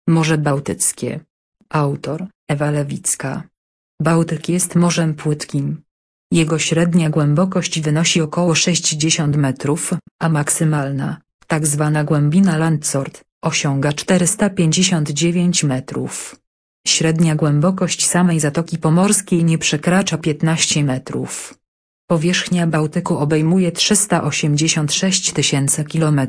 Morze Bałtyckie. Autor: Ewa Lewicka. Bałtyk jest morzem płytkim. Jego średnia głębokość wynosi około 60 metrów, a maksymalna, tak zwana głębina Landsort, osiąga 459 metrów. Średnia głębokość samej Zatoki Pomorskiej nie przekracza 15 metrów. Powierzchnia Bałtyku obejmuje 386 tysięcy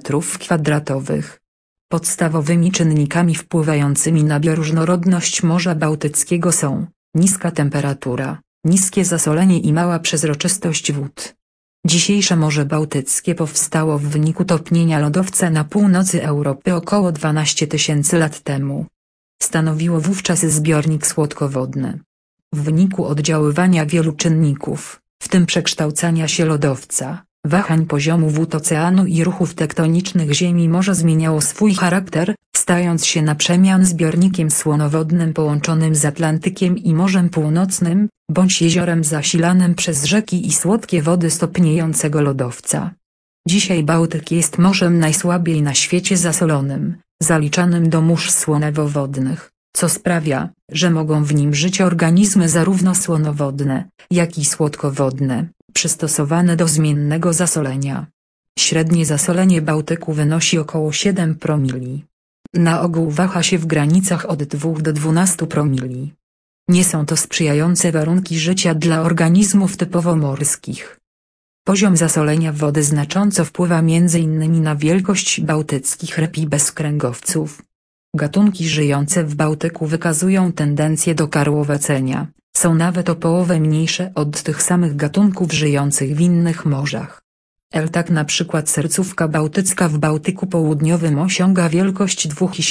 km². Podstawowymi czynnikami wpływającymi na bioróżnorodność Morza Bałtyckiego są niska temperatura, niskie zasolenie i mała przezroczystość wód. Dzisiejsze Morze Bałtyckie powstało w wyniku topnienia lodowca na północy Europy około 12 tysięcy lat temu. Stanowiło wówczas zbiornik słodkowodny. W wyniku oddziaływania wielu czynników, w tym przekształcania się lodowca, wahań poziomu wód oceanu i ruchów tektonicznych ziemi, morze zmieniało swój charakter, stając się na przemian zbiornikiem słonowodnym połączonym z Atlantykiem i Morzem Północnym, bądź jeziorem zasilanym przez rzeki i słodkie wody stopniejącego lodowca. Dzisiaj Bałtyk jest morzem najsłabiej na świecie zasolonym, zaliczanym do mórz słonowodnych, co sprawia, że mogą w nim żyć organizmy zarówno słonowodne, jak i słodkowodne, przystosowane do zmiennego zasolenia. Średnie zasolenie Bałtyku wynosi około 7 promili. Na ogół waha się w granicach od 2 do 12 promili. Nie są to sprzyjające warunki życia dla organizmów typowo morskich. Poziom zasolenia wody znacząco wpływa m.in. na wielkość bałtyckich ryb i bezkręgowców. Gatunki żyjące w Bałtyku wykazują tendencję do karłowacenia, są nawet o połowę mniejsze od tych samych gatunków żyjących w innych morzach. Tak na przykład sercówka bałtycka w Bałtyku Południowym osiąga wielkość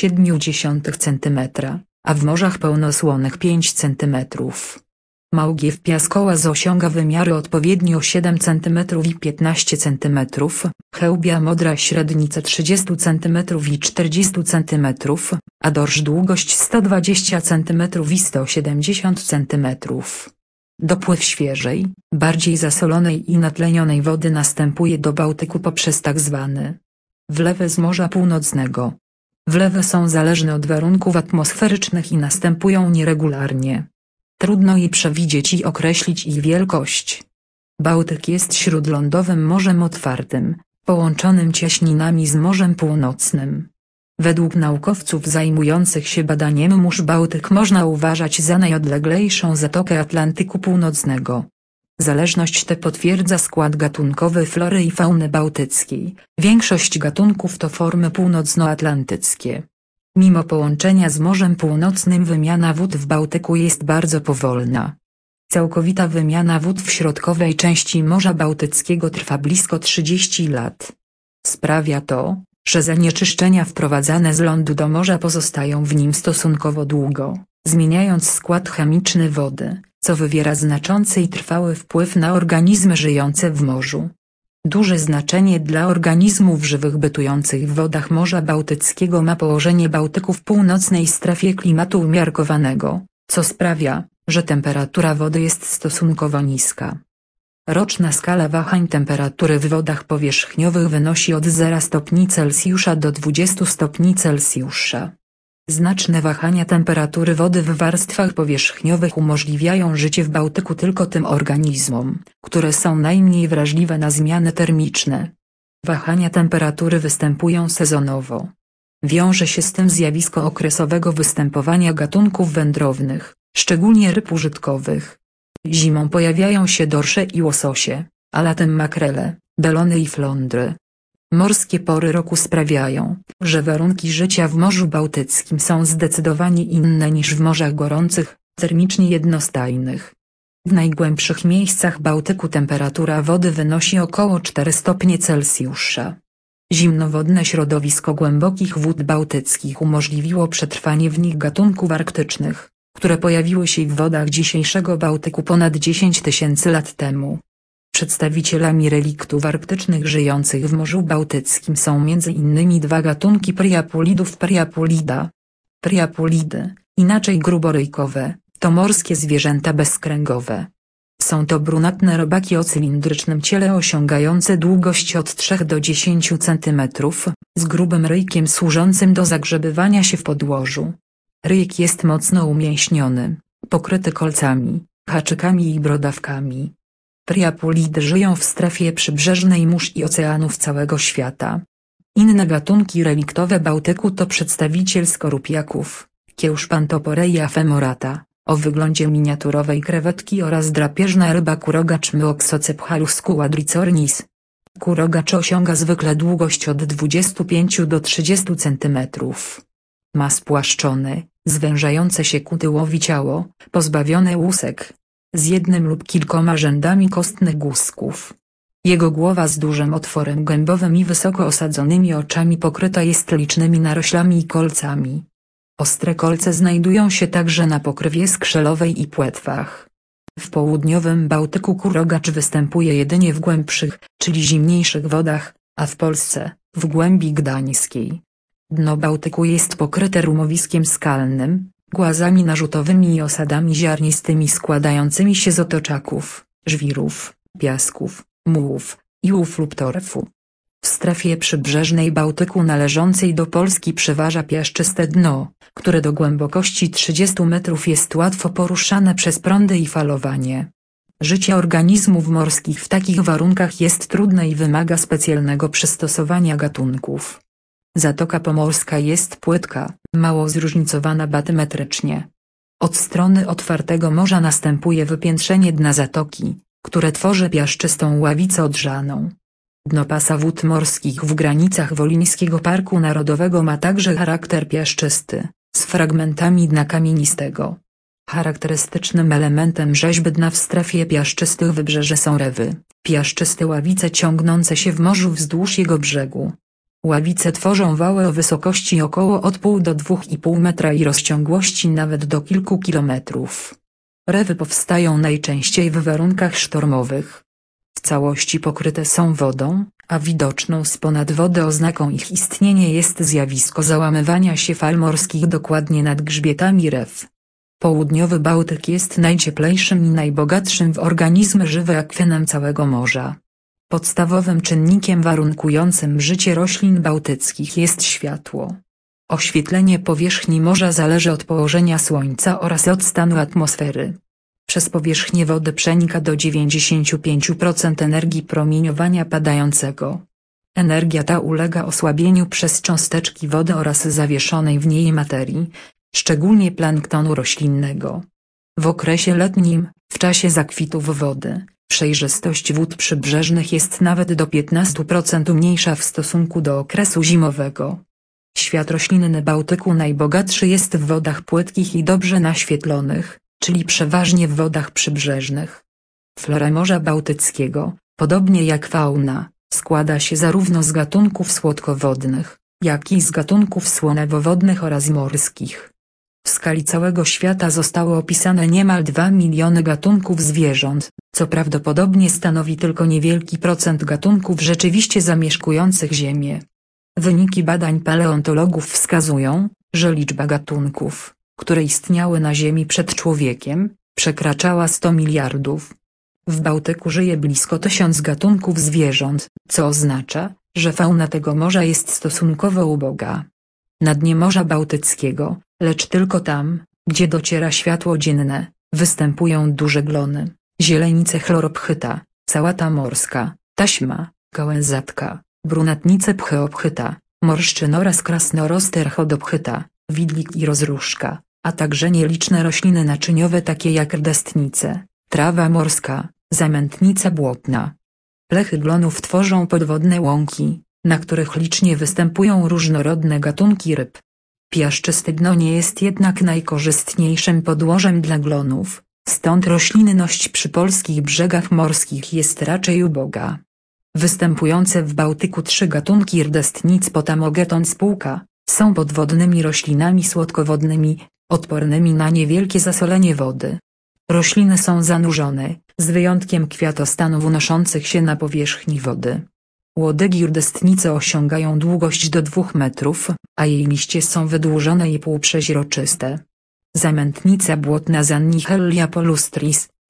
2,7 cm, a w morzach pełnosłonych 5 cm. Małgiew piaskołaz osiąga wymiary odpowiednio 7 cm i 15 cm, chełbia modra średnicę 30 cm i 40 cm, a dorsz długość 120 cm i 170 cm. Dopływ świeżej, bardziej zasolonej i natlenionej wody następuje do Bałtyku poprzez tzw. wlewy z Morza Północnego. Wlewy są zależne od warunków atmosferycznych i następują nieregularnie. Trudno je przewidzieć i określić ich wielkość. Bałtyk jest śródlądowym morzem otwartym, połączonym cieśninami z Morzem Północnym. Według naukowców zajmujących się badaniem mórz Bałtyk można uważać za najodleglejszą zatokę Atlantyku Północnego. Zależność tę potwierdza skład gatunkowy flory i fauny bałtyckiej. Większość gatunków to formy północnoatlantyckie. Mimo połączenia z Morzem Północnym wymiana wód w Bałtyku jest bardzo powolna. Całkowita wymiana wód w środkowej części Morza Bałtyckiego trwa blisko 30 lat. Sprawia to, że zanieczyszczenia wprowadzane z lądu do morza pozostają w nim stosunkowo długo, zmieniając skład chemiczny wody, co wywiera znaczący i trwały wpływ na organizmy żyjące w morzu. Duże znaczenie dla organizmów żywych bytujących w wodach Morza Bałtyckiego ma położenie Bałtyku w północnej strefie klimatu umiarkowanego, co sprawia, że temperatura wody jest stosunkowo niska. Roczna skala wahań temperatury w wodach powierzchniowych wynosi od 0 stopni Celsjusza do 20 stopni Celsjusza. Znaczne wahania temperatury wody w warstwach powierzchniowych umożliwiają życie w Bałtyku tylko tym organizmom, które są najmniej wrażliwe na zmiany termiczne. Wahania temperatury występują sezonowo. Wiąże się z tym zjawisko okresowego występowania gatunków wędrownych, szczególnie ryb użytkowych. Zimą pojawiają się dorsze i łososie, a latem makrele, belony i flądry. Morskie pory roku sprawiają, że warunki życia w Morzu Bałtyckim są zdecydowanie inne niż w morzach gorących, termicznie jednostajnych. W najgłębszych miejscach Bałtyku temperatura wody wynosi około 4 stopnie Celsjusza. Zimnowodne środowisko głębokich wód bałtyckich umożliwiło przetrwanie w nich gatunków arktycznych, które pojawiły się w wodach dzisiejszego Bałtyku ponad 10 tysięcy lat temu. Przedstawicielami reliktów arktycznych żyjących w Morzu Bałtyckim są m.in. dwa gatunki priapulidów. Priapulidy, inaczej gruboryjkowe, to morskie zwierzęta bezkręgowe. Są to brunatne robaki o cylindrycznym ciele osiągające długość od 3 do 10 cm, z grubym ryjkiem służącym do zagrzebywania się w podłożu. Ryjek jest mocno umięśniony, pokryty kolcami, haczykami i brodawkami. Priapulidy żyją w strefie przybrzeżnej mórz i oceanów całego świata. Inne gatunki reliktowe Bałtyku to przedstawiciel skorupiaków, kiełż Panthoporeia femorata, o wyglądzie miniaturowej krewetki oraz drapieżna ryba kurogacz Myoxocephalus quadricornis. Kurogacz osiąga zwykle długość od 25 do 30 cm. Ma spłaszczone, zwężające się ku tyłowi ciało, pozbawione łusek, z jednym lub kilkoma rzędami kostnych guzków. Jego głowa z dużym otworem gębowym i wysoko osadzonymi oczami pokryta jest licznymi naroślami i kolcami. Ostre kolce znajdują się także na pokrywie skrzelowej i płetwach. W południowym Bałtyku kurogacz występuje jedynie w głębszych, czyli zimniejszych wodach, a w Polsce, w głębi gdańskiej. Dno Bałtyku jest pokryte rumowiskiem skalnym, głazami narzutowymi i osadami ziarnistymi składającymi się z otoczaków, żwirów, piasków, mułów, iłów lub torfu. W strefie przybrzeżnej Bałtyku należącej do Polski przeważa piaszczyste dno, które do głębokości 30 metrów jest łatwo poruszane przez prądy i falowanie. Życie organizmów morskich w takich warunkach jest trudne i wymaga specjalnego przystosowania gatunków. Zatoka Pomorska jest płytka, mało zróżnicowana batymetrycznie. Od strony otwartego morza następuje wypiętrzenie dna zatoki, które tworzy piaszczystą ławicę odrzaną. Dno pasa wód morskich w granicach Wolińskiego Parku Narodowego ma także charakter piaszczysty, z fragmentami dna kamienistego. Charakterystycznym elementem rzeźby dna w strefie piaszczystych wybrzeży są rewy, piaszczyste ławice ciągnące się w morzu wzdłuż jego brzegu. Ławice tworzą wały o wysokości około od 0,5 do 2,5 metra i rozciągłości nawet do kilku kilometrów. Rewy powstają najczęściej w warunkach sztormowych. W całości pokryte są wodą, a widoczną z ponad wody oznaką ich istnienia jest zjawisko załamywania się fal morskich dokładnie nad grzbietami rew. Południowy Bałtyk jest najcieplejszym i najbogatszym w organizmy żywe akwenem całego morza. Podstawowym czynnikiem warunkującym życie roślin bałtyckich jest światło. Oświetlenie powierzchni morza zależy od położenia słońca oraz od stanu atmosfery. Przez powierzchnię wody przenika do 95% energii promieniowania padającego. Energia ta ulega osłabieniu przez cząsteczki wody oraz zawieszonej w niej materii, szczególnie planktonu roślinnego. W okresie letnim, w czasie zakwitów wody, przejrzystość wód przybrzeżnych jest nawet do 15% mniejsza w stosunku do okresu zimowego. Świat roślinny Bałtyku najbogatszy jest w wodach płytkich i dobrze naświetlonych, czyli przeważnie w wodach przybrzeżnych. Flora Morza Bałtyckiego, podobnie jak fauna, składa się zarówno z gatunków słodkowodnych, jak i z gatunków słonowowodnych oraz morskich. W skali całego świata zostało opisane niemal 2 miliony gatunków zwierząt, co prawdopodobnie stanowi tylko niewielki procent gatunków rzeczywiście zamieszkujących Ziemię. Wyniki badań paleontologów wskazują, że liczba gatunków, które istniały na Ziemi przed człowiekiem, przekraczała 100 miliardów. W Bałtyku żyje blisko 1000 gatunków zwierząt, co oznacza, że fauna tego morza jest stosunkowo uboga. Na dnie Morza Bałtyckiego, lecz tylko tam, gdzie dociera światło dzienne, występują duże glony, zielenice chlorophyta, sałata morska, taśma, gałęzatka, brunatnice pcheophyta, morszczyn oraz krasnoroster chodophyta, widlik i rozróżka, a także nieliczne rośliny naczyniowe takie jak rdestnice, trawa morska, zamętnica błotna. Lechy glonów tworzą podwodne łąki, na których licznie występują różnorodne gatunki ryb. Piaszczyste dno nie jest jednak najkorzystniejszym podłożem dla glonów, stąd roślinność przy polskich brzegach morskich jest raczej uboga. Występujące w Bałtyku 3 gatunki rdestnic Potamogeton spółka, są podwodnymi roślinami słodkowodnymi, odpornymi na niewielkie zasolenie wody. Rośliny są zanurzone, z wyjątkiem kwiatostanów unoszących się na powierzchni wody. Łodygi rdestnicy osiągają długość do 2 metrów, a jej liście są wydłużone i półprzeźroczyste. Zamętnica błotna Zannichellia palustris,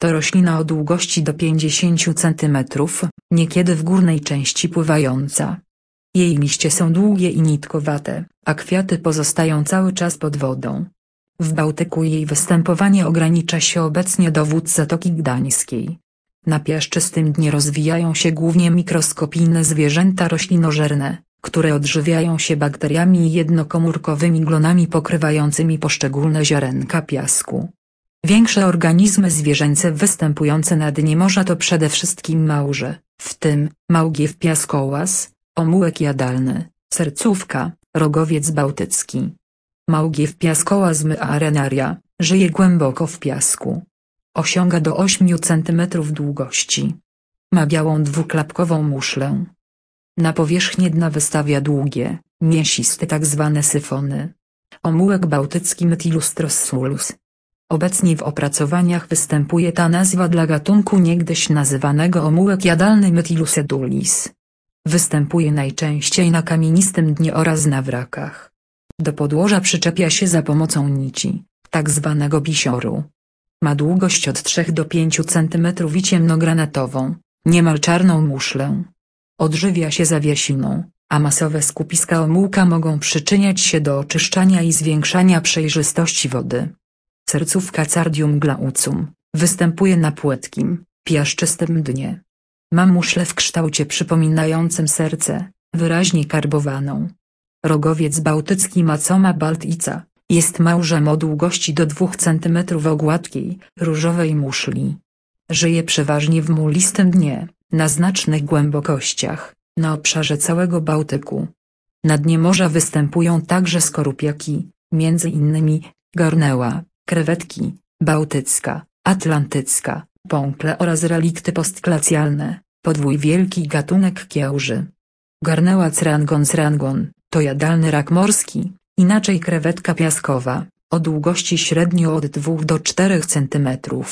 To roślina o długości do 50 cm, niekiedy w górnej części pływająca. Jej liście są długie i nitkowate, a kwiaty pozostają cały czas pod wodą. W Bałtyku jej występowanie ogranicza się obecnie do wód Zatoki Gdańskiej. Na piaszczystym dnie rozwijają się głównie mikroskopijne zwierzęta roślinożerne, które odżywiają się bakteriami i jednokomórkowymi glonami pokrywającymi poszczególne ziarenka piasku. Większe organizmy zwierzęce występujące na dnie morza to przede wszystkim małże, w tym małgiew piaskołaz, omułek jadalny, sercówka, rogowiec bałtycki. Małgiew piaskołaz Arenaria żyje głęboko w piasku. Osiąga do 8 cm długości. Ma białą dwuklapkową muszlę. Na powierzchnię dna wystawia długie, mięsiste tzw. syfony. Omułek bałtycki Mytilus trossulus. Obecnie w opracowaniach występuje ta nazwa dla gatunku niegdyś nazywanego omułek jadalny Mytilus edulis. Występuje najczęściej na kamienistym dnie oraz na wrakach. Do podłoża przyczepia się za pomocą nici, tzw. pisioru. Ma długość od 3 do 5 cm i ciemnogranatową, niemal czarną muszlę. Odżywia się zawiesiną, a masowe skupiska omułka mogą przyczyniać się do oczyszczania i zwiększania przejrzystości wody. Sercówka Cardium glaucum występuje na płytkim, piaszczystym dnie. Ma muszlę w kształcie przypominającym serce, wyraźnie karbowaną. Rogowiec bałtycki Macoma baltica jest małżem o długości do 2 cm o gładkiej, różowej muszli. Żyje przeważnie w mulistym dnie, na znacznych głębokościach, na obszarze całego Bałtyku. Na dnie morza występują także skorupiaki, m.in. garneła, krewetki, bałtycka, atlantycka, pąkle oraz relikty postglacjalne, podwój wielki gatunek kiełży. Garneła crangon to jadalny rak morski, inaczej krewetka piaskowa, o długości średnio od 2 do 4 cm.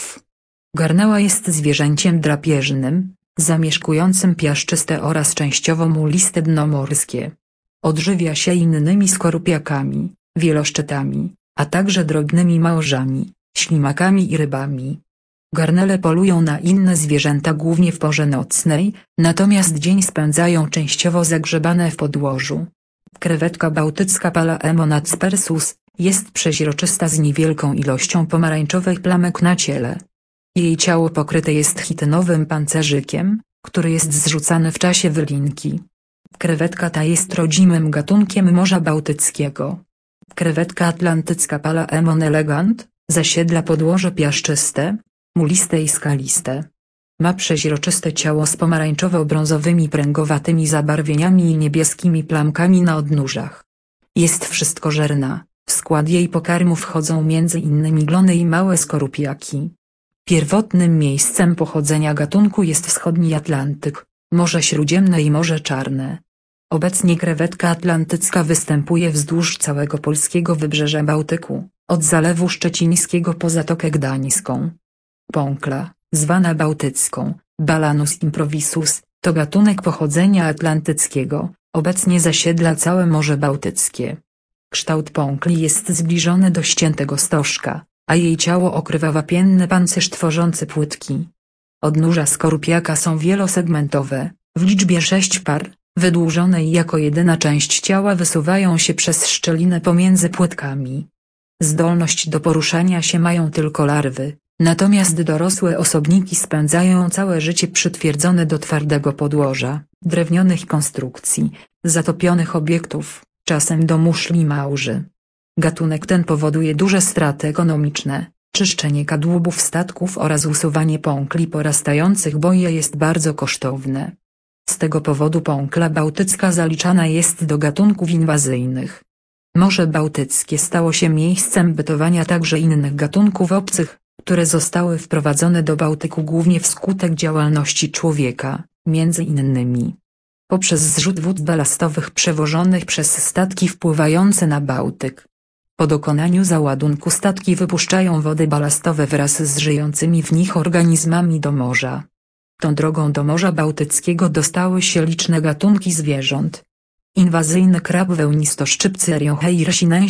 Garneła jest zwierzęciem drapieżnym, zamieszkującym piaszczyste oraz częściowo muliste dno morskie. Odżywia się innymi skorupiakami, wieloszczytami, a także drobnymi małżami, ślimakami i rybami. Garnele polują na inne zwierzęta głównie w porze nocnej, natomiast dzień spędzają częściowo zagrzebane w podłożu. Krewetka bałtycka Palaemon aspersus jest przeźroczysta z niewielką ilością pomarańczowych plamek na ciele. Jej ciało pokryte jest chitynowym pancerzykiem, który jest zrzucany w czasie wylinki. Krewetka ta jest rodzimym gatunkiem Morza Bałtyckiego. Krewetka atlantycka Palaemon elegant zasiedla podłoże piaszczyste, muliste i skaliste. Ma przeźroczyste ciało z pomarańczowo-brązowymi pręgowatymi zabarwieniami i niebieskimi plamkami na odnóżach. Jest wszystkożerna, w skład jej pokarmu wchodzą m.in. glony i małe skorupiaki. Pierwotnym miejscem pochodzenia gatunku jest wschodni Atlantyk, Morze Śródziemne i Morze Czarne. Obecnie krewetka atlantycka występuje wzdłuż całego polskiego wybrzeża Bałtyku, od Zalewu Szczecińskiego po Zatokę Gdańską. Pąkla, zwana bałtycką, Balanus improvisus, to gatunek pochodzenia atlantyckiego, obecnie zasiedla całe Morze Bałtyckie. Kształt pąkli jest zbliżony do ściętego stożka, a jej ciało okrywa wapienny pancerz tworzący płytki. Odnóża skorupiaka są wielosegmentowe, w liczbie 6 par, wydłużone i jako jedyna część ciała wysuwają się przez szczelinę pomiędzy płytkami. Zdolność do poruszania się mają tylko larwy, natomiast dorosłe osobniki spędzają całe życie przytwierdzone do twardego podłoża, drewnionych konstrukcji, zatopionych obiektów, czasem do muszli małży. Gatunek ten powoduje duże straty ekonomiczne, czyszczenie kadłubów statków oraz usuwanie pąkli porastających, bo je jest bardzo kosztowne. Z tego powodu pąkla bałtycka zaliczana jest do gatunków inwazyjnych. Morze Bałtyckie stało się miejscem bytowania także innych gatunków obcych, które zostały wprowadzone do Bałtyku głównie wskutek działalności człowieka, między innymi poprzez zrzut wód balastowych przewożonych przez statki wpływające na Bałtyk. Po dokonaniu załadunku statki wypuszczają wody balastowe wraz z żyjącymi w nich organizmami do morza. Tą drogą do Morza Bałtyckiego dostały się liczne gatunki zwierząt. Inwazyjny krab wełnistoszczypcy Eriocheir sinensis,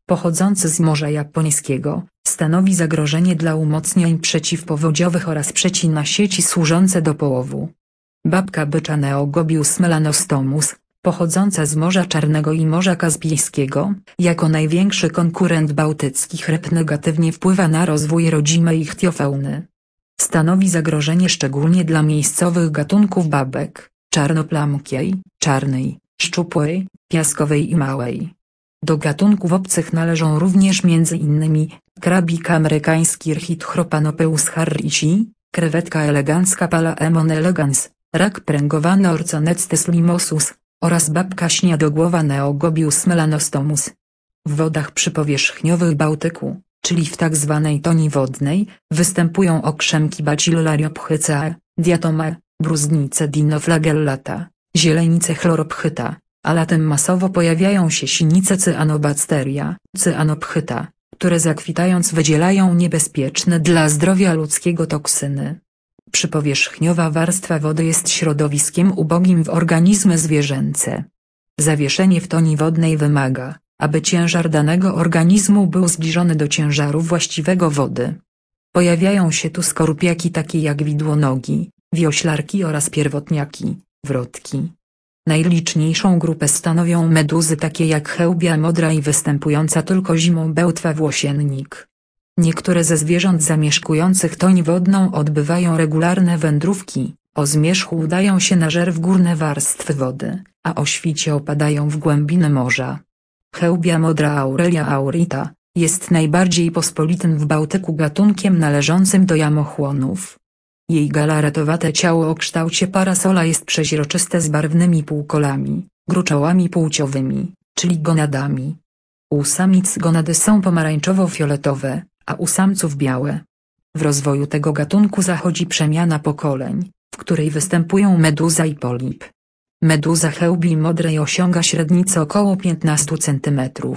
pochodzący z Morza Japońskiego, stanowi zagrożenie dla umocnień przeciwpowodziowych oraz przecina sieci służące do połowu. Babka bycza Neogobius melanostomus, pochodząca z Morza Czarnego i Morza Kaspijskiego, jako największy konkurent bałtyckich ryb negatywnie wpływa na rozwój rodzimej ichtiofauny. Stanowi zagrożenie szczególnie dla miejscowych gatunków babek, czarnoplamkiej, czarnej, szczupłej, piaskowej i małej. Do gatunków obcych należą również m.in. krabik amerykański Rhytchropanopeus harrici, krewetka elegancka Palaemon elegans, rak pręgowany Orconectes limosus, oraz babka śniadogłowa Neogobius melanostomus. W wodach przypowierzchniowych Bałtyku, czyli w tzw. toni wodnej, występują okrzemki Bacillariophyceae, diatomae, bruznice Dinoflagellata, zielenice Chlorophyta, a latem masowo pojawiają się sinice Cyanobacteria, Cyanophyta, które zakwitając wydzielają niebezpieczne dla zdrowia ludzkiego toksyny. Przypowierzchniowa warstwa wody jest środowiskiem ubogim w organizmy zwierzęce. Zawieszenie w toni wodnej wymaga, aby ciężar danego organizmu był zbliżony do ciężaru właściwego wody. Pojawiają się tu skorupiaki takie jak widłonogi, wioślarki oraz pierwotniaki, wrotki. Najliczniejszą grupę stanowią meduzy takie jak chełbia modra i występująca tylko zimą bełtwa włosiennik. Niektóre ze zwierząt zamieszkujących toń wodną odbywają regularne wędrówki, o zmierzchu udają się na żer w górne warstwy wody, a o świcie opadają w głębiny morza. Chełbia modra Aurelia aurita jest najbardziej pospolitym w Bałtyku gatunkiem należącym do jamochłonów. Jej galaretowate ciało o kształcie parasola jest przeźroczyste z barwnymi półkolami, gruczołami płciowymi, czyli gonadami. U samic gonady są pomarańczowo-fioletowe, a u samców białe. W rozwoju tego gatunku zachodzi przemiana pokoleń, w której występują meduza i polip. Meduza chełbii modrej osiąga średnicę około 15 cm.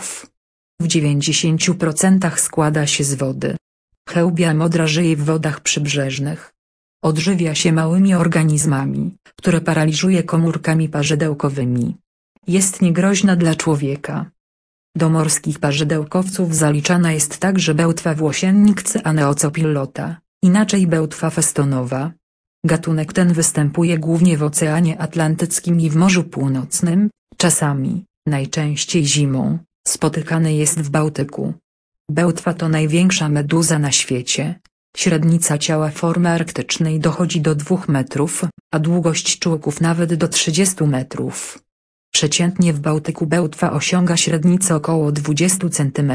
W 90% składa się z wody. Chełbia modra żyje w wodach przybrzeżnych. Odżywia się małymi organizmami, które paraliżuje komórkami parzydełkowymi. Jest niegroźna dla człowieka. Do morskich parzydełkowców zaliczana jest także bełtwa włosiennik Cyaneocopillota, inaczej bełtwa festonowa. Gatunek ten występuje głównie w Oceanie Atlantyckim i w Morzu Północnym, czasami, najczęściej zimą, spotykany jest w Bałtyku. Bełtwa to największa meduza na świecie. Średnica ciała formy arktycznej dochodzi do 2 metrów, a długość czółków nawet do 30 metrów. Przeciętnie w Bałtyku bełtwa osiąga średnicę około 20 cm.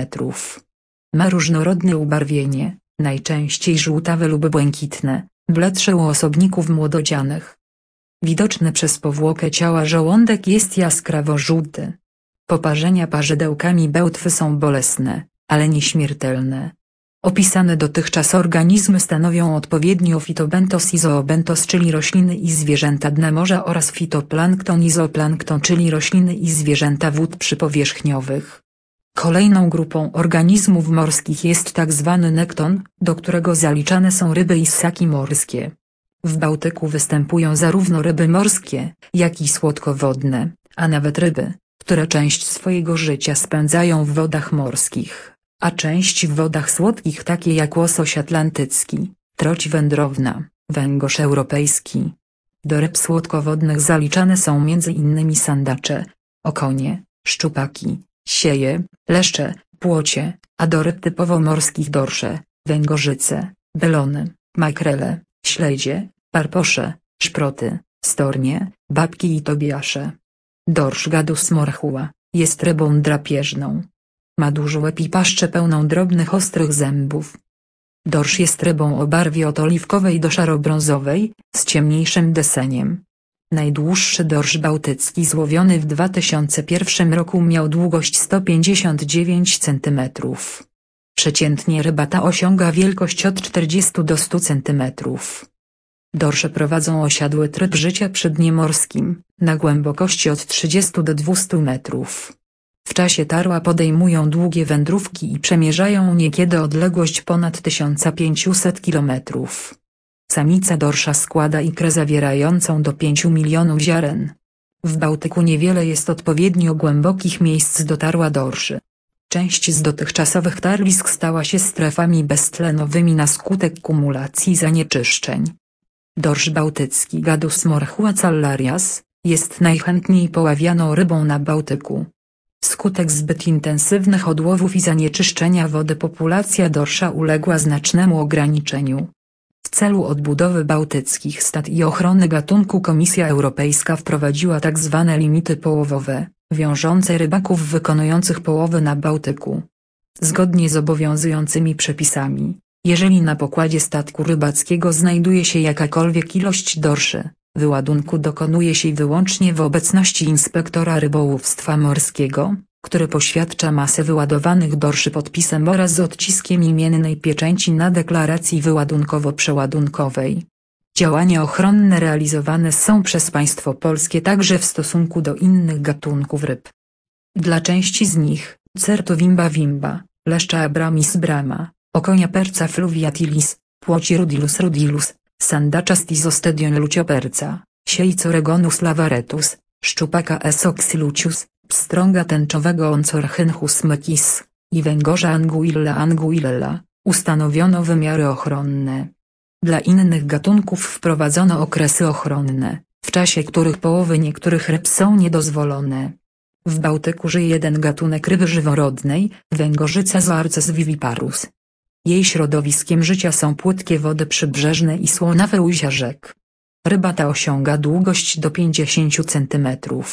Ma różnorodne ubarwienie, najczęściej żółtawe lub błękitne, bledsze u osobników młododzianych. Widoczny przez powłokę ciała żołądek jest jaskrawo-żółty. Poparzenia parzydełkami bełtwy są bolesne, ale nieśmiertelne. Opisane dotychczas organizmy stanowią odpowiednio fitobentos i zoobentos, czyli rośliny i zwierzęta dna morza, oraz fitoplankton i zooplankton, czyli rośliny i zwierzęta wód przypowierzchniowych. Kolejną grupą organizmów morskich jest tzw. nekton, do którego zaliczane są ryby i ssaki morskie. W Bałtyku występują zarówno ryby morskie, jak i słodkowodne, a nawet ryby, które część swojego życia spędzają w wodach morskich, a część w wodach słodkich, takie jak łosoś atlantycki, troć wędrowna, węgorz europejski. Do ryb słodkowodnych zaliczane są m.in. sandacze, okonie, szczupaki, sieje, leszcze, płocie, a do ryb typowo morskich dorsze, węgorzyce, belony, makrele, śledzie, parposze, szproty, stornie, babki i tobiasze. Dorsz Gadus morchua jest rybą drapieżną. Ma duży łeb i paszczę pełną drobnych ostrych zębów. Dorsz jest rybą o barwie od oliwkowej do szaro-brązowej, z ciemniejszym deseniem. Najdłuższy dorsz bałtycki złowiony w 2001 roku miał długość 159 cm. Przeciętnie ryba ta osiąga wielkość od 40 do 100 cm. Dorsze prowadzą osiadły tryb życia przedniemorskim, na głębokości od 30 do 200 metrów. W czasie tarła podejmują długie wędrówki i przemierzają niekiedy odległość ponad 1500 km. Samica dorsza składa ikrę zawierającą do 5 milionów ziaren. W Bałtyku niewiele jest odpowiednio głębokich miejsc do tarła dorszy. Część z dotychczasowych tarlisk stała się strefami beztlenowymi na skutek kumulacji zanieczyszczeń. Dorsz bałtycki Gadus morchua callarias jest najchętniej poławianą rybą na Bałtyku. Wskutek zbyt intensywnych odłowów i zanieczyszczenia wody populacja dorsza uległa znacznemu ograniczeniu. W celu odbudowy bałtyckich stad i ochrony gatunku Komisja Europejska wprowadziła tzw. limity połowowe, wiążące rybaków wykonujących połowy na Bałtyku. Zgodnie z obowiązującymi przepisami, jeżeli na pokładzie statku rybackiego znajduje się jakakolwiek ilość dorszy, wyładunku dokonuje się wyłącznie w obecności inspektora rybołówstwa morskiego, który poświadcza masę wyładowanych dorszy podpisem oraz z odciskiem imiennej pieczęci na deklaracji wyładunkowo-przeładunkowej. Działania ochronne realizowane są przez państwo polskie także w stosunku do innych gatunków ryb. Dla części z nich, Certovimba vimba, leszcza Abramis brama, okonia perca fluviatilis, płoci rudilus, sandacza stizostedion lucioperca, seicoregonus lavaretus, szczupaka esoxylucius, pstrąga tęczowego Oncorhynchus mecis i węgorza anguilla, ustanowiono wymiary ochronne. Dla innych gatunków wprowadzono okresy ochronne, w czasie których połowy niektórych ryb są niedozwolone. W Bałtyku żyje jeden gatunek ryby żyworodnej, węgorzyca Zoarces viviparus. Jej środowiskiem życia są płytkie wody przybrzeżne i słonawe ujścia rzek. Ryba ta osiąga długość do 50 cm.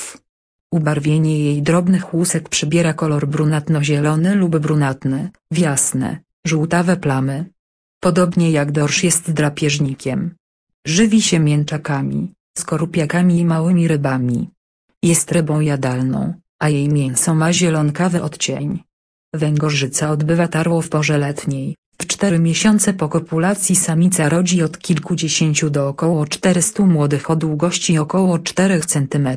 Ubarwienie jej drobnych łusek przybiera kolor brunatno-zielony lub brunatny, w jasne, żółtawe plamy. Podobnie jak dorsz jest drapieżnikiem. Żywi się mięczakami, skorupiakami i małymi rybami. Jest rybą jadalną, a jej mięso ma zielonkawy odcień. Węgorzyca odbywa tarło w porze letniej. W 4 miesiące po kopulacji samica rodzi od kilkudziesięciu do około 400 młodych o długości około 4 cm.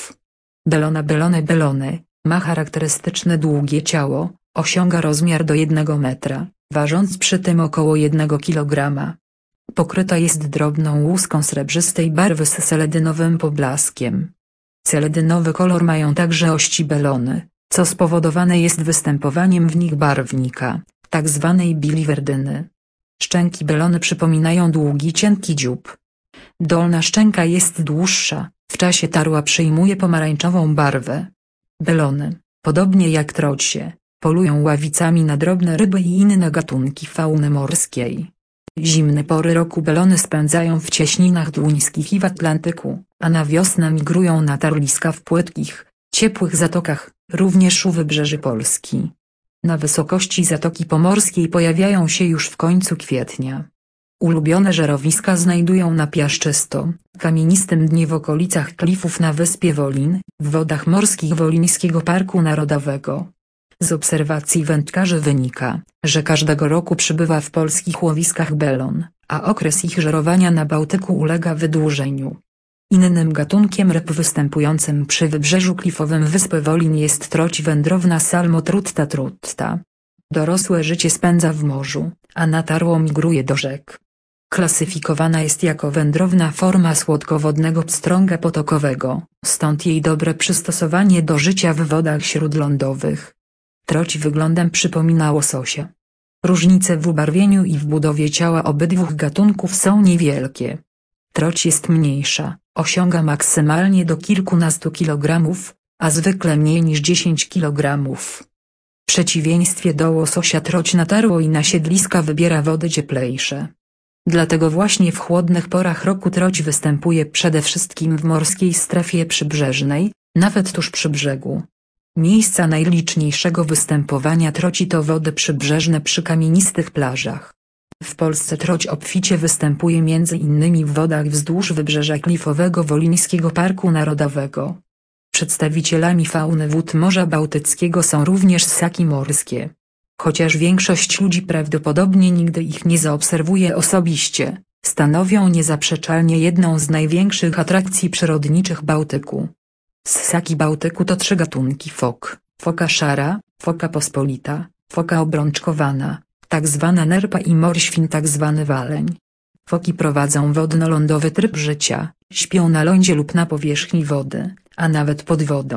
Belone ma charakterystyczne długie ciało, osiąga rozmiar do 1 metra, ważąc przy tym około 1 kg. Pokryta jest drobną łuską srebrzystej barwy z seledynowym poblaskiem. Seledynowy kolor mają także ości belony, co spowodowane jest występowaniem w nich barwnika, tzw. biliwerdyny. Szczęki belony przypominają długi cienki dziób. Dolna szczęka jest dłuższa, w czasie tarła przyjmuje pomarańczową barwę. Belony, podobnie jak trocie, polują ławicami na drobne ryby i inne gatunki fauny morskiej. Zimne pory roku belony spędzają w cieśninach duńskich i w Atlantyku, a na wiosnę migrują na tarliska w płytkich, ciepłych zatokach, również u wybrzeży Polski. Na wysokości Zatoki Pomorskiej pojawiają się już w końcu kwietnia. Ulubione żerowiska znajdują na piaszczysto, kamienistym dnie w okolicach klifów na wyspie Wolin, w wodach morskich Wolińskiego Parku Narodowego. Z obserwacji wędkarzy wynika, że każdego roku przybywa w polskich łowiskach belon, a okres ich żerowania na Bałtyku ulega wydłużeniu. Innym gatunkiem ryb występującym przy wybrzeżu klifowym wyspy Wolin jest troć wędrowna Salmotrutta trutta. Dorosłe życie spędza w morzu, a na tarło migruje do rzek. Klasyfikowana jest jako wędrowna forma słodkowodnego pstrąga potokowego, stąd jej dobre przystosowanie do życia w wodach śródlądowych. Troć wyglądem przypomina łososia. Różnice w ubarwieniu i w budowie ciała obydwu gatunków są niewielkie. Troć jest mniejsza, osiąga maksymalnie do kilkunastu kilogramów, a zwykle mniej niż 10 kilogramów. W przeciwieństwie do łososia troć na tarło i na siedliska wybiera wody cieplejsze. Dlatego właśnie w chłodnych porach roku troć występuje przede wszystkim w morskiej strefie przybrzeżnej, nawet tuż przy brzegu. Miejsca najliczniejszego występowania troci to wody przybrzeżne przy kamienistych plażach. W Polsce troć obficie występuje m.in. w wodach wzdłuż wybrzeża klifowego Wolińskiego Parku Narodowego. Przedstawicielami fauny wód Morza Bałtyckiego są również ssaki morskie. Chociaż większość ludzi prawdopodobnie nigdy ich nie zaobserwuje osobiście, stanowią niezaprzeczalnie jedną z największych atrakcji przyrodniczych Bałtyku. Ssaki Bałtyku to 3 gatunki fok: foka szara, foka pospolita, foka obrączkowana, tzw. nerpa i morświn tzw. waleń. Foki prowadzą wodno-lądowy tryb życia, śpią na lądzie lub na powierzchni wody, a nawet pod wodą,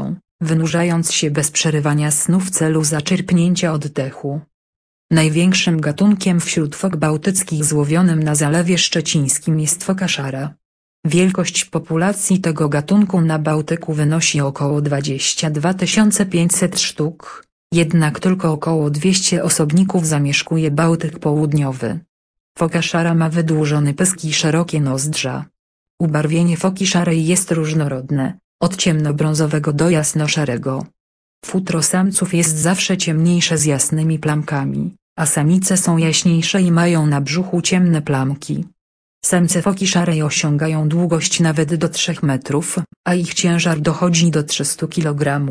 wynurzając się bez przerywania snu w celu zaczerpnięcia oddechu. Największym gatunkiem wśród fok bałtyckich złowionym na Zalewie Szczecińskim jest foka szara. Wielkość populacji tego gatunku na Bałtyku wynosi około 22 500 sztuk, jednak tylko około 200 osobników zamieszkuje Bałtyk Południowy. Foka szara ma wydłużony pysk i szerokie nozdrza. Ubarwienie foki szarej jest różnorodne, od ciemnobrązowego do jasnoszarego. Futro samców jest zawsze ciemniejsze z jasnymi plamkami, a samice są jaśniejsze i mają na brzuchu ciemne plamki. Samce foki szarej osiągają długość nawet do 3 metrów, a ich ciężar dochodzi do 300 kg.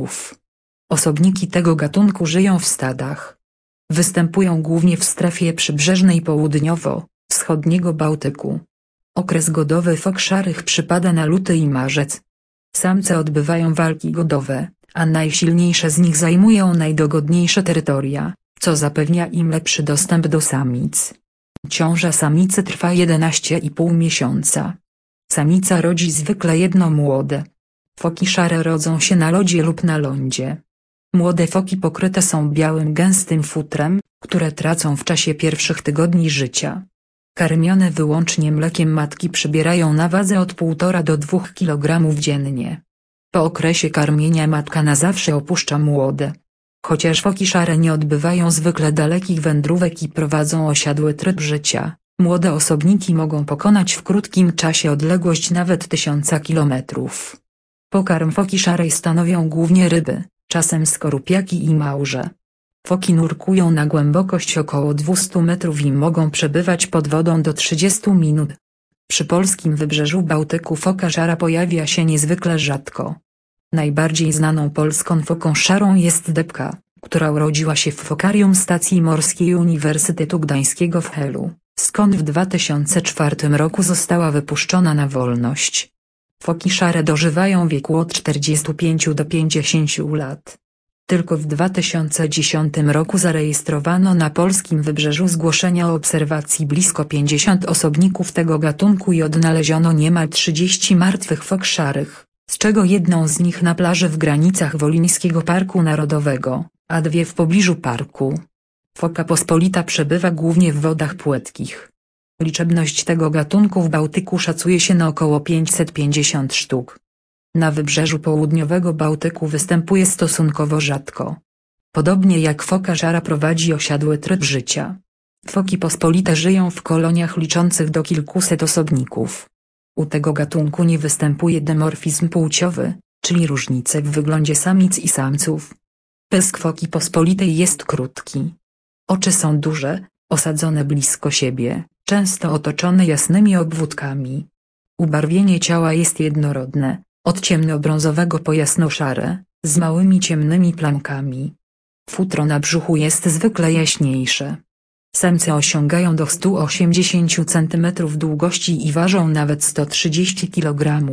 Osobniki tego gatunku żyją w stadach. Występują głównie w strefie przybrzeżnej południowo-wschodniego Bałtyku. Okres godowy fok szarych przypada na luty i marzec. Samce odbywają walki godowe, a najsilniejsze z nich zajmują najdogodniejsze terytoria, co zapewnia im lepszy dostęp do samic. Ciąża samicy trwa 11,5 miesiąca. Samica rodzi zwykle jedno młode. Foki szare rodzą się na lodzie lub na lądzie. Młode foki pokryte są białym gęstym futrem, które tracą w czasie pierwszych tygodni życia. Karmione wyłącznie mlekiem matki przybierają na wadze od 1,5 do 2 kg dziennie. Po okresie karmienia matka na zawsze opuszcza młode. Chociaż foki szare nie odbywają zwykle dalekich wędrówek i prowadzą osiadły tryb życia, młode osobniki mogą pokonać w krótkim czasie odległość nawet 1000 kilometrów. Pokarm foki szarej stanowią głównie ryby, czasem skorupiaki i małże. Foki nurkują na głębokość około 200 metrów i mogą przebywać pod wodą do 30 minut. Przy polskim wybrzeżu Bałtyku foka szara pojawia się niezwykle rzadko. Najbardziej znaną polską foką szarą jest debka, która urodziła się w Fokarium Stacji Morskiej Uniwersytetu Gdańskiego w Helu, skąd w 2004 roku została wypuszczona na wolność. Foki szare dożywają wieku od 45 do 50 lat. Tylko w 2010 roku zarejestrowano na polskim wybrzeżu zgłoszenia o obserwacji blisko 50 osobników tego gatunku i odnaleziono niemal 30 martwych fok szarych, z czego jedną z nich na plaży w granicach Wolińskiego Parku Narodowego, a 2 w pobliżu parku. Foka pospolita przebywa głównie w wodach płytkich. Liczebność tego gatunku w Bałtyku szacuje się na około 550 sztuk. Na wybrzeżu południowego Bałtyku występuje stosunkowo rzadko. Podobnie jak foka szara prowadzi osiadły tryb życia. Foki pospolite żyją w koloniach liczących do kilkuset osobników. U tego gatunku nie występuje dymorfizm płciowy, czyli różnice w wyglądzie samic i samców. Pysk foki pospolitej jest krótki. Oczy są duże, osadzone blisko siebie, często otoczone jasnymi obwódkami. Ubarwienie ciała jest jednorodne, od ciemnobrązowego po jasnoszare, z małymi ciemnymi plamkami. Futro na brzuchu jest zwykle jaśniejsze. Samce osiągają do 180 cm długości i ważą nawet 130 kg.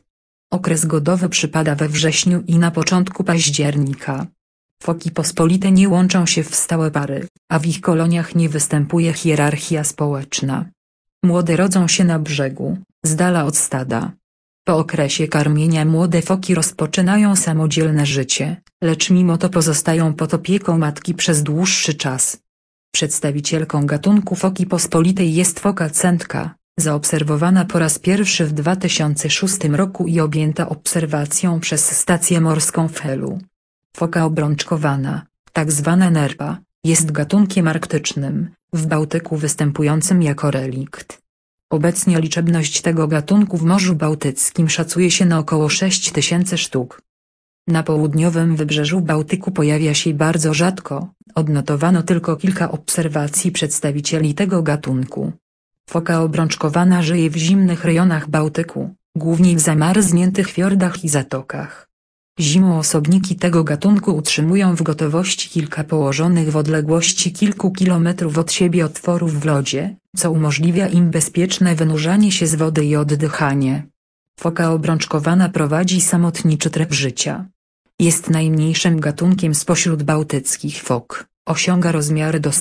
Okres godowy przypada we wrześniu i na początku października. Foki pospolite nie łączą się w stałe pary, a w ich koloniach nie występuje hierarchia społeczna. Młode rodzą się na brzegu, z dala od stada. Po okresie karmienia młode foki rozpoczynają samodzielne życie, lecz mimo to pozostają pod opieką matki przez dłuższy czas. Przedstawicielką gatunku foki pospolitej jest foka cętka, zaobserwowana po raz pierwszy w 2006 roku i objęta obserwacją przez Stację Morską w Helu. Foka obrączkowana, tak zwana nerpa, jest gatunkiem arktycznym, w Bałtyku występującym jako relikt. Obecnie liczebność tego gatunku w Morzu Bałtyckim szacuje się na około 6000 sztuk. Na południowym wybrzeżu Bałtyku pojawia się bardzo rzadko, odnotowano tylko kilka obserwacji przedstawicieli tego gatunku. Foka obrączkowana żyje w zimnych rejonach Bałtyku, głównie w zamarzniętych fiordach i zatokach. Zimą osobniki tego gatunku utrzymują w gotowości kilka położonych w odległości kilku kilometrów od siebie otworów w lodzie, co umożliwia im bezpieczne wynurzanie się z wody i oddychanie. Foka obrączkowana prowadzi samotniczy tryb życia. Jest najmniejszym gatunkiem spośród bałtyckich fok, osiąga rozmiary do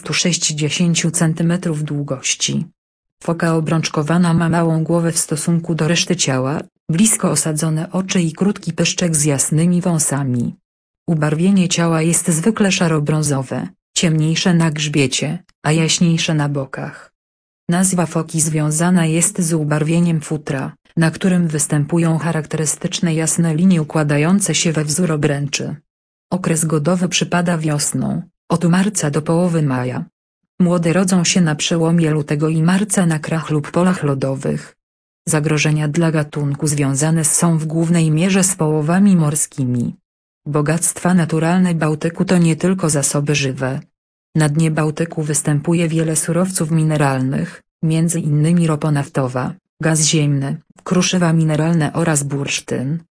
160 cm długości. Foka obrączkowana ma małą głowę w stosunku do reszty ciała, blisko osadzone oczy i krótki pyszczek z jasnymi wąsami. Ubarwienie ciała jest zwykle szaro-brązowe, ciemniejsze na grzbiecie, a jaśniejsze na bokach. Nazwa foki związana jest z ubarwieniem futra, na którym występują charakterystyczne jasne linie układające się we wzór obręczy. Okres godowy przypada wiosną, od marca do połowy maja. Młode rodzą się na przełomie lutego i marca na krach lub polach lodowych. Zagrożenia dla gatunku związane są w głównej mierze z połowami morskimi. Bogactwa naturalne Bałtyku to nie tylko zasoby żywe. Na dnie Bałtyku występuje wiele surowców mineralnych, m.in. ropa naftowa, gaz ziemny, kruszywa mineralne oraz bursztyn.